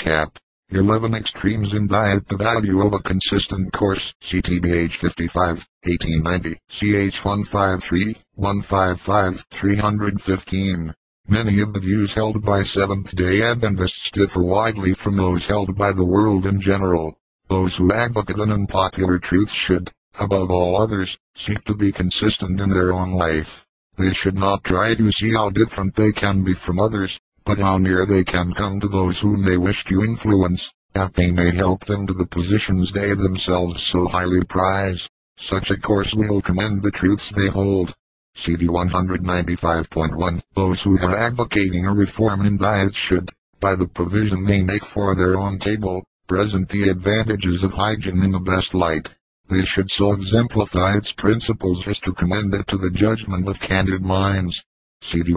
Recap. 11 Extremes in Diet. The value of a consistent course. CTBH 55, 1890, CH 153, 155, 315. Many of the views held by Seventh-day Adventists differ widely from those held by the world in general. Those who advocate an unpopular truth should, above all others, seek to be consistent in their own life. They should not try to see how different they can be from others, but how near they can come to those whom they wish to influence, that they may help them to the positions they themselves so highly prize. Such a course will commend the truths they hold. CD 195.1. Those who are advocating a reform in diet should, by the provision they make for their own table, present the advantages of hygiene in the best light. They should so exemplify its principles as to commend it to the judgment of candid minds. CD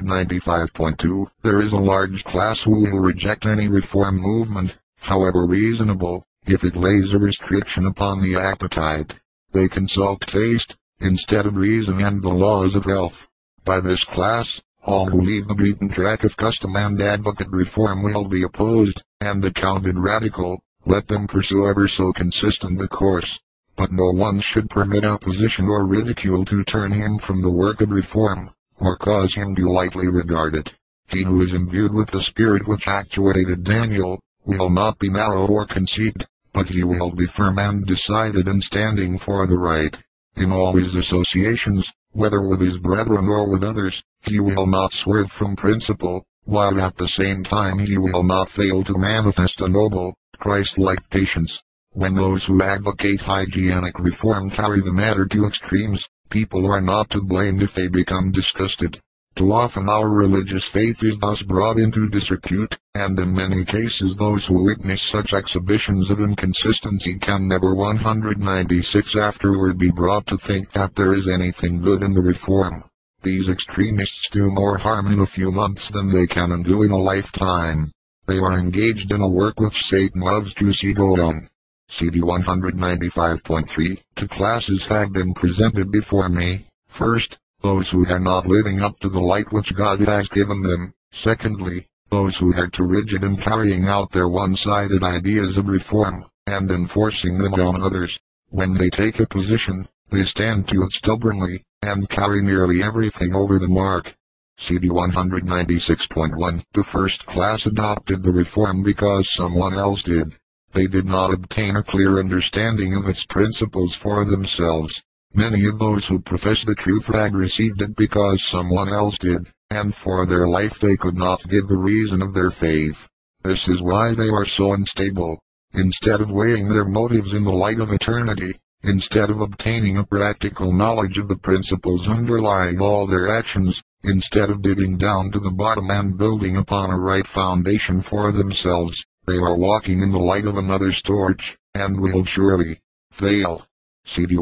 195.2. There is a large class who will reject any reform movement, however reasonable, if it lays a restriction upon the appetite. They consult taste, instead of reason and the laws of health. By this class, all who leave the beaten track of custom and advocate reform will be opposed, and accounted radical, let them pursue ever so consistent a course. But no one should permit opposition or ridicule to turn him from the work of reform, or cause him to lightly regard it. He who is imbued with the spirit which actuated Daniel, will not be narrow or conceited, but he will be firm and decided in standing for the right. In all his associations, whether with his brethren or with others, he will not swerve from principle, while at the same time he will not fail to manifest a noble, Christ-like patience. When those who advocate hygienic reform carry the matter to extremes, people are not to blame if they become disgusted. Too often our religious faith is thus brought into disrepute, and in many cases those who witness such exhibitions of inconsistency can never 196 afterward be brought to think that there is anything good in the reform. These extremists do more harm in a few months than they can undo in a lifetime. They are engaged in a work which Satan loves to see go on. CD 195.3. Two classes have been presented before me. First, those who are not living up to the light which God has given them. Secondly, those who are too rigid in carrying out their one-sided ideas of reform, and enforcing them on others. When they take a position, they stand to it stubbornly, and carry nearly everything over the mark. CD 196.1. The first class adopted the reform because someone else did. They did not obtain a clear understanding of its principles for themselves. Many of those who profess the truth had received it because someone else did, and for their life they could not give the reason of their faith. This is why they are so unstable. Instead of weighing their motives in the light of eternity, instead of obtaining a practical knowledge of the principles underlying all their actions, instead of digging down to the bottom and building upon a right foundation for themselves, they are walking in the light of another's torch, and will surely fail. CD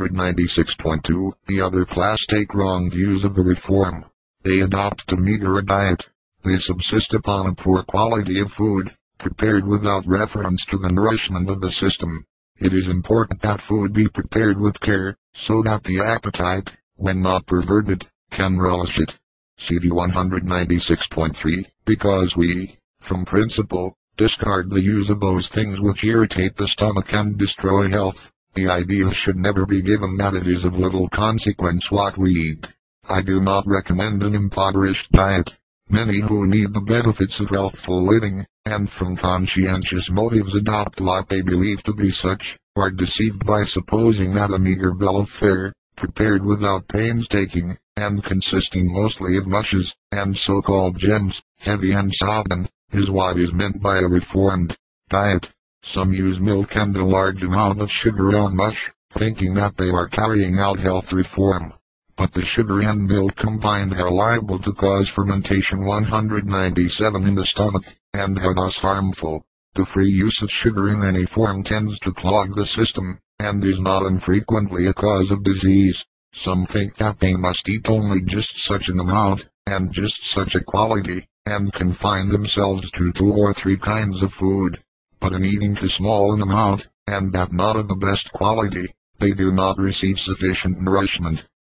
196.2. The other class take wrong views of the reform. They adopt too meager a diet. They subsist upon a poor quality of food, prepared without reference to the nourishment of the system. It is important that food be prepared with care, so that the appetite, when not perverted, can relish it. CD 196.3. Because we, from principle, discard the use of those things which irritate the stomach and destroy health, the idea should never be given that it is of little consequence what we eat. I do not recommend an impoverished diet. Many who need the benefits of healthful living, and from conscientious motives adopt what they believe to be such, are deceived by supposing that a meager bill of fare, prepared without painstaking, and consisting mostly of mushes, and so-called gems, heavy and sodden, is what is meant by a reformed diet. Some use milk and a large amount of sugar on mush, thinking that they are carrying out health reform. But the sugar and milk combined are liable to cause fermentation 197 in the stomach, and are thus harmful. The free use of sugar in any form tends to clog the system, and is not infrequently a cause of disease. Some think that they must eat only just such an amount, and just such a quality, and confine themselves to 2 or 3 kinds of food. But in eating too small an amount, and that not of the best quality, they do not receive sufficient nourishment.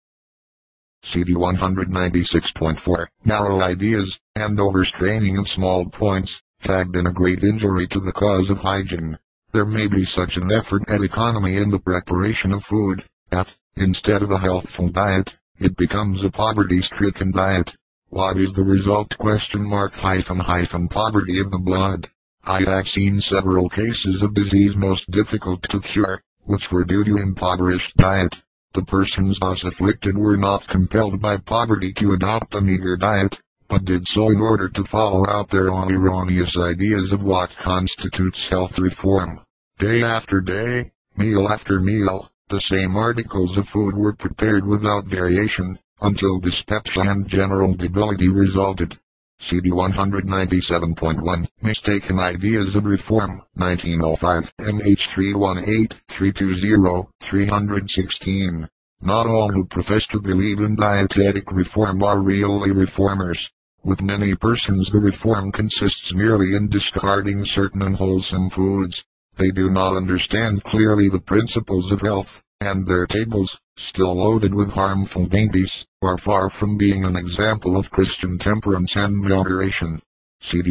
CD 196.4. Narrow ideas, and overstraining of small points, tagged in a great injury to the cause of hygiene. There may be such an effort at economy in the preparation of food, that, instead of a healthful diet, it becomes a poverty-stricken diet. What is the result? Poverty of the blood. I have seen several cases of disease most difficult to cure, which were due to impoverished diet. The persons thus afflicted were not compelled by poverty to adopt a meager diet, but did so in order to follow out their own erroneous ideas of what constitutes health reform. Day after day, meal after meal, the same articles of food were prepared without variation, until dyspepsia and general debility resulted. CD 197.1, Mistaken Ideas of Reform, 1905, MH 318-320-316. Not all who profess to believe in dietetic reform are really reformers. With many persons the reform consists merely in discarding certain unwholesome foods. They do not understand clearly the principles of health, and their tables, still loaded with harmful dainties, are far from being an example of Christian temperance and moderation. CD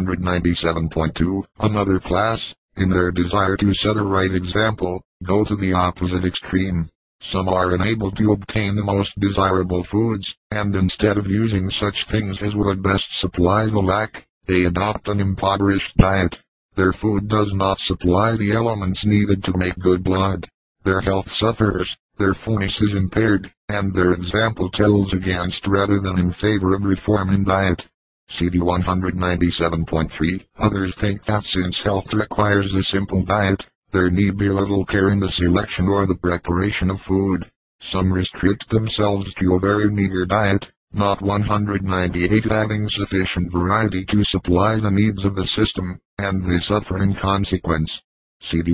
197.2, Another class, in their desire to set a right example, go to the opposite extreme. Some are unable to obtain the most desirable foods, and instead of using such things as would best supply the lack, they adopt an impoverished diet. Their food does not supply the elements needed to make good blood. Their health suffers, their fullness is impaired, and their example tells against rather than in favor of reform in diet. CD 197.3, Others think that since health requires a simple diet, there need be little care in the selection or the preparation of food. Some restrict themselves to a very meager diet, not 198 having sufficient variety to supply the needs of the system, and they suffer in consequence. CD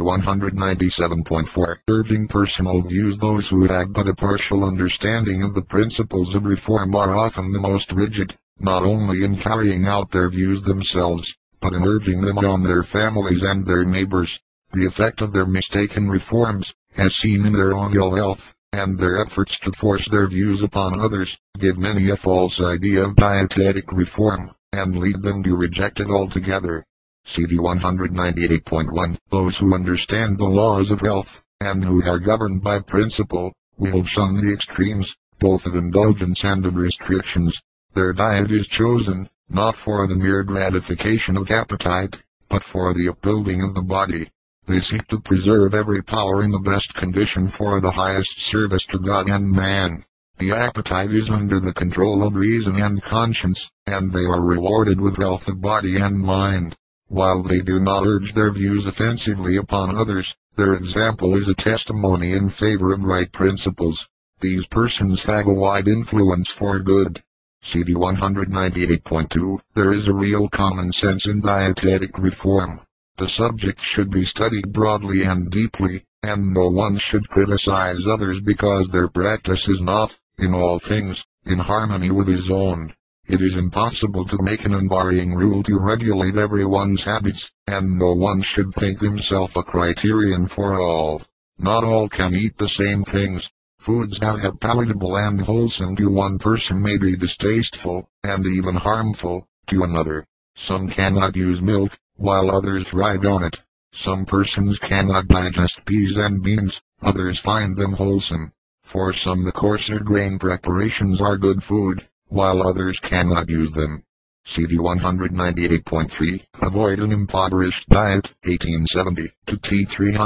197.4, Urging personal views. Those who have but a partial understanding of the principles of reform are often the most rigid, not only in carrying out their views themselves, but in urging them on their families and their neighbors. The effect of their mistaken reforms, as seen in their own ill health, and their efforts to force their views upon others, give many a false idea of dietetic reform, and lead them to reject it altogether. CD 198.1, Those who understand the laws of health, and who are governed by principle, will shun the extremes, both of indulgence and of restrictions. Their diet is chosen, not for the mere gratification of appetite, but for the upbuilding of the body. They seek to preserve every power in the best condition for the highest service to God and man. The appetite is under the control of reason and conscience, and they are rewarded with health of body and mind. While they do not urge their views offensively upon others, their example is a testimony in favor of right principles. These persons have a wide influence for good. CD 198.2, There is a real common sense in dietetic reform. The subject should be studied broadly and deeply, and no one should criticize others because their practice is not, in all things, in harmony with his own. It is impossible to make an unvarying rule to regulate everyone's habits, and no one should think himself a criterion for all. Not all can eat the same things. Foods that are palatable and wholesome to one person may be distasteful, and even harmful, to another. Some cannot use milk, while others thrive on it. Some persons cannot digest peas and beans, others find them wholesome. For some the coarser grain preparations are good food, while others cannot use them. CD 198.3, Avoid an Impoverished Diet, 1870, to T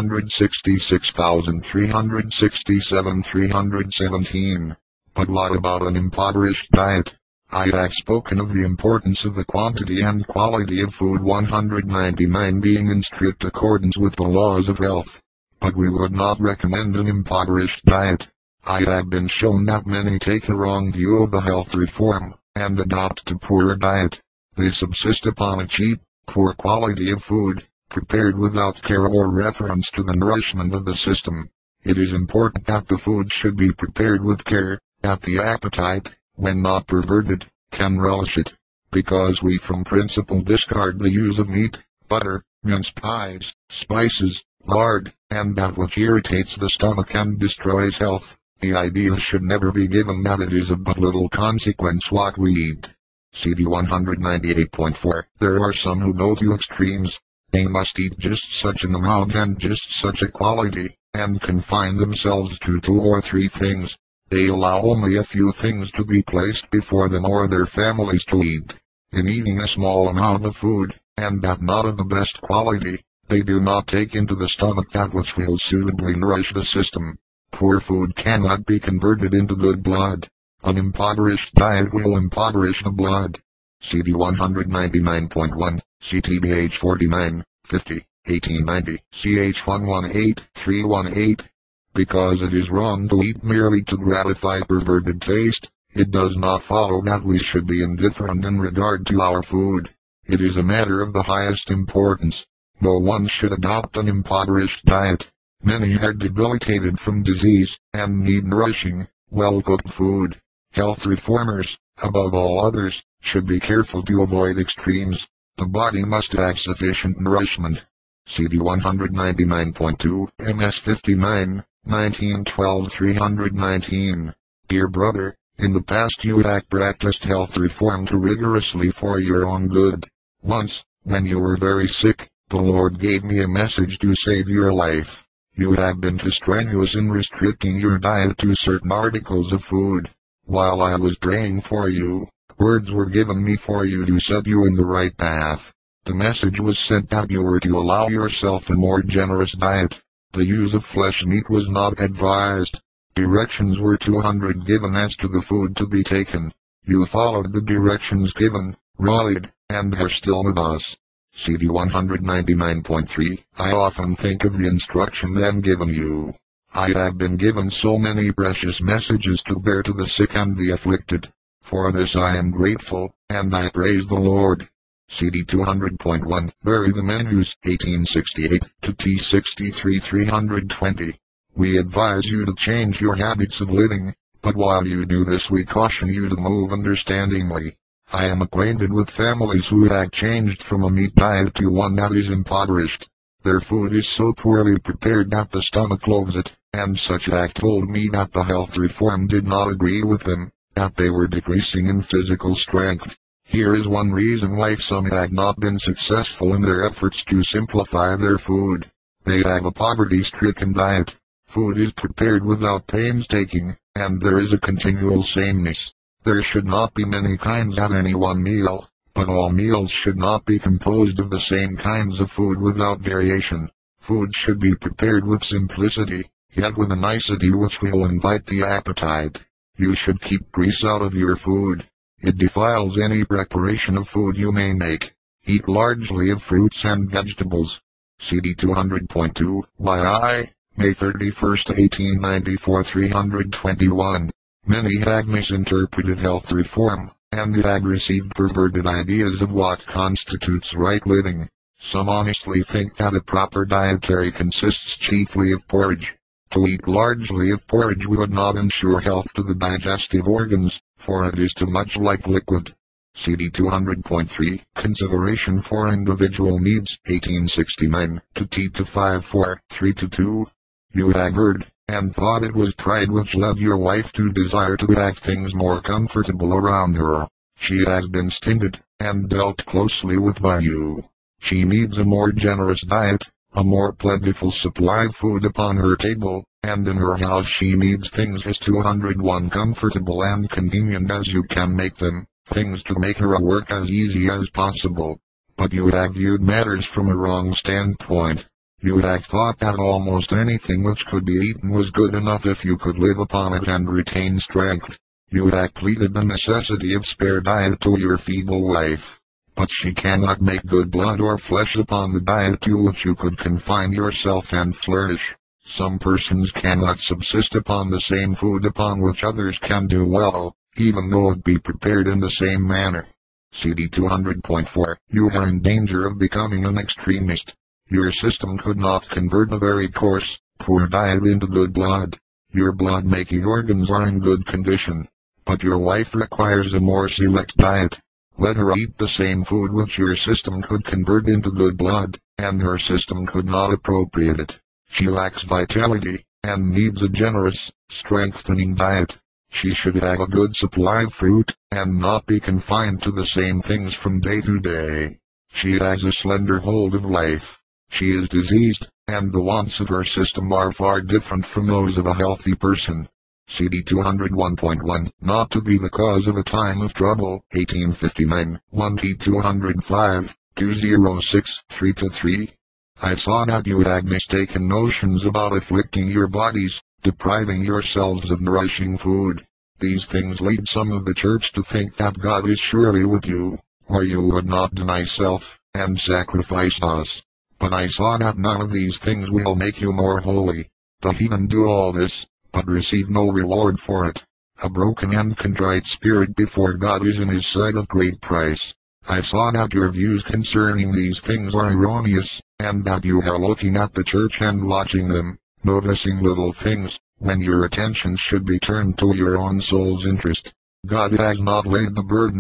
366,367-317. But what about an impoverished diet? I have spoken of the importance of the quantity and quality of food 199 being in strict accordance with the laws of health. But we would not recommend an impoverished diet. I have been shown that many take a wrong view of the health reform, and adopt a poorer diet. They subsist upon a cheap, poor quality of food, prepared without care or reference to the nourishment of the system. It is important that the food should be prepared with care, that the appetite, when not perverted, can relish it, because we from principle discard the use of meat, butter, mince pies, spices, lard, and that which irritates the stomach and destroys health. The idea should never be given that it is of but little consequence what we eat. CD 198.4. There are some who go to extremes. They must eat just such an amount and just such a quality, and confine themselves to 2 or 3 things. They allow only a few things to be placed before them or their families to eat. In eating a small amount of food, and that not of the best quality, they do not take into the stomach that which will suitably nourish the system. Poor food cannot be converted into good blood. An impoverished diet will impoverish the blood. CD 199.1, CTBH 49, 50, 1890, CH 118318. Because it is wrong to eat merely to gratify perverted taste, it does not follow that we should be indifferent in regard to our food. It is a matter of the highest importance. No one should adopt an impoverished diet. Many are debilitated from disease, and need nourishing, well-cooked food. Health reformers, above all others, should be careful to avoid extremes. The body must have sufficient nourishment. CD 199.2, MS 59, 1912-319. Dear brother, in the past you have practiced health reform too rigorously for your own good. Once, when you were very sick, the Lord gave me a message to save your life. You have been too strenuous in restricting your diet to certain articles of food. While I was praying for you, words were given me for you to set you in the right path. The message was sent that you were to allow yourself a more generous diet. The use of flesh meat was not advised. Directions were 200 given as to the food to be taken. You followed the directions given, rallied, and are still with us. CD 199.3. I often think of the instruction then given you. I have been given so many precious messages to bear to the sick and the afflicted. For this I am grateful, and I praise the Lord. CD 200.1. Bury the Menus, 1868 to T63 320. We advise you to change your habits of living, but while you do this we caution you to move understandingly. I am acquainted with families who have changed from a meat diet to one that is impoverished. Their food is so poorly prepared that the stomach loathes it, and such have told me that the health reform did not agree with them, that they were decreasing in physical strength. Here is one reason why some have not been successful in their efforts to simplify their food. They have a poverty-stricken diet. Food is prepared without painstaking, and there is a continual sameness. There should not be many kinds at any one meal, but all meals should not be composed of the same kinds of food without variation. Food should be prepared with simplicity, yet with a nicety which will invite the appetite. You should keep grease out of your food. It defiles any preparation of food you may make. Eat largely of fruits and vegetables. CD 200.2, YI, May 31, 1894 321. Many have misinterpreted health reform, and have received perverted ideas of what constitutes right living. Some honestly think that a proper dietary consists chiefly of porridge. To eat largely of porridge would not ensure health to the digestive organs, for it is too much like liquid. CD 200.3, Consideration for Individual Needs, 1869, to T254, 322. You have heard, and thought it was pride which led your wife to desire to have things more comfortable around her. She has been stinted, and dealt closely with by you. She needs a more generous diet, a more plentiful supply of food upon her table, and in her house she needs things as 201 comfortable and convenient as you can make them, things to make her work as easy as possible. But you have viewed matters from a wrong standpoint. You have thought that almost anything which could be eaten was good enough if you could live upon it and retain strength. You have pleaded the necessity of spare diet to your feeble wife. But she cannot make good blood or flesh upon the diet to which you could confine yourself and flourish. Some persons cannot subsist upon the same food upon which others can do well, even though it be prepared in the same manner. CD 200.4. You are in danger of becoming an extremist. Your system could not convert a very coarse, poor diet into good blood. Your blood-making organs are in good condition, but your wife requires a more select diet. Let her eat the same food which your system could convert into good blood, and her system could not appropriate it. She lacks vitality, and needs a generous, strengthening diet. She should have a good supply of fruit, and not be confined to the same things from day to day. She has a slender hold of life. She is diseased, and the wants of her system are far different from those of a healthy person. CD 201.1, not to be the cause of a time of trouble, 1859, 1T 205, 206, 3-3. I saw that you had mistaken notions about afflicting your bodies, depriving yourselves of nourishing food. These things lead some of the church to think that God is surely with you, or you would not deny self, and sacrifice us. But I saw that none of these things will make you more holy. The heathen do all this, but receive no reward for it. A broken and contrite spirit before God is in his sight of great price. I saw that your views concerning these things are erroneous, and that you are looking at the church and watching them, noticing little things, when your attention should be turned to your own soul's interest. God has not laid the burden